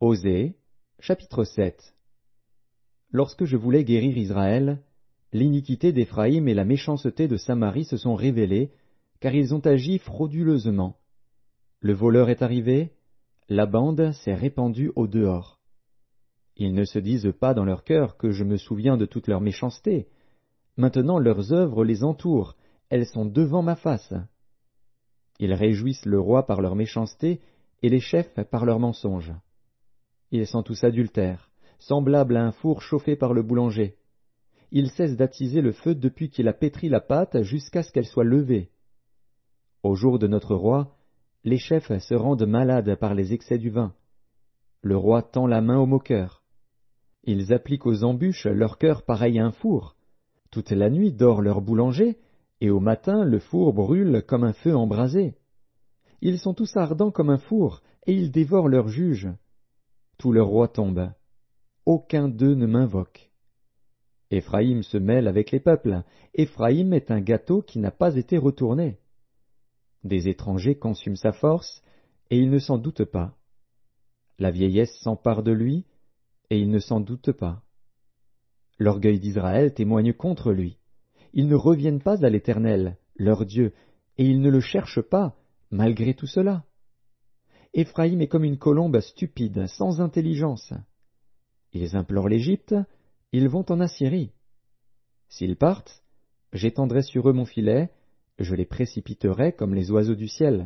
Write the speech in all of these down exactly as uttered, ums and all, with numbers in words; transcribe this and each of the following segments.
Osée, chapitre sept. Lorsque je voulais guérir Israël, l'iniquité d'Éphraïm et la méchanceté de Samarie se sont révélées, car ils ont agi frauduleusement. Le voleur est arrivé, la bande s'est répandue au dehors. Ils ne se disent pas dans leur cœur que je me souviens de toute leur méchanceté. Maintenant leurs œuvres les entourent, elles sont devant ma face. Ils réjouissent le roi par leur méchanceté et les chefs par leurs mensonges. Ils sont tous adultères, semblables à un four chauffé par le boulanger. Il cesse d'attiser le feu depuis qu'il a pétri la pâte jusqu'à ce qu'elle soit levée. Au jour de notre roi, les chefs se rendent malades par les excès du vin. Le roi tend la main aux moqueurs. Ils appliquent aux embûches leur cœur pareil à un four. Toute la nuit dort leur boulanger, et au matin le four brûle comme un feu embrasé. Ils sont tous ardents comme un four, et ils dévorent leurs juges. Tous leurs rois tombent. Aucun d'eux ne m'invoque. Éphraïm se mêle avec les peuples. Éphraïm est un gâteau qui n'a pas été retourné. Des étrangers consument sa force, et il ne s'en doute pas. La vieillesse s'empare de lui, et il ne s'en doute pas. L'orgueil d'Israël témoigne contre lui. Ils ne reviennent pas à l'Éternel, leur Dieu, et ils ne le cherchent pas, malgré tout cela. Éphraïm est comme une colombe stupide, sans intelligence. Ils implorent l'Égypte, ils vont en Assyrie. S'ils partent, j'étendrai sur eux mon filet, je les précipiterai comme les oiseaux du ciel.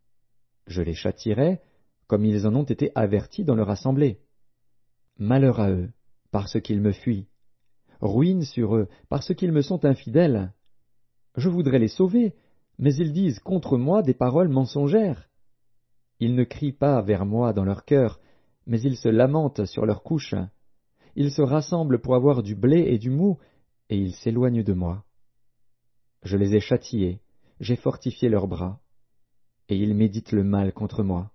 Je les châtierai comme ils en ont été avertis dans leur assemblée. Malheur à eux, parce qu'ils me fuient. Ruine sur eux, parce qu'ils me sont infidèles. Je voudrais les sauver, mais ils disent contre moi des paroles mensongères. Ils ne crient pas vers moi dans leur cœur, mais ils se lamentent sur leurs couches. Ils se rassemblent pour avoir du blé et du mou, et ils s'éloignent de moi. Je les ai châtiés, j'ai fortifié leurs bras, et ils méditent le mal contre moi.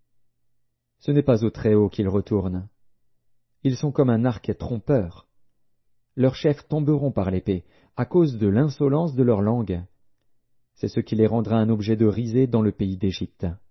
Ce n'est pas au Très-Haut qu'ils retournent. Ils sont comme un arc trompeur. Leurs chefs tomberont par l'épée, à cause de l'insolence de leur langue. C'est ce qui les rendra un objet de risée dans le pays d'Égypte.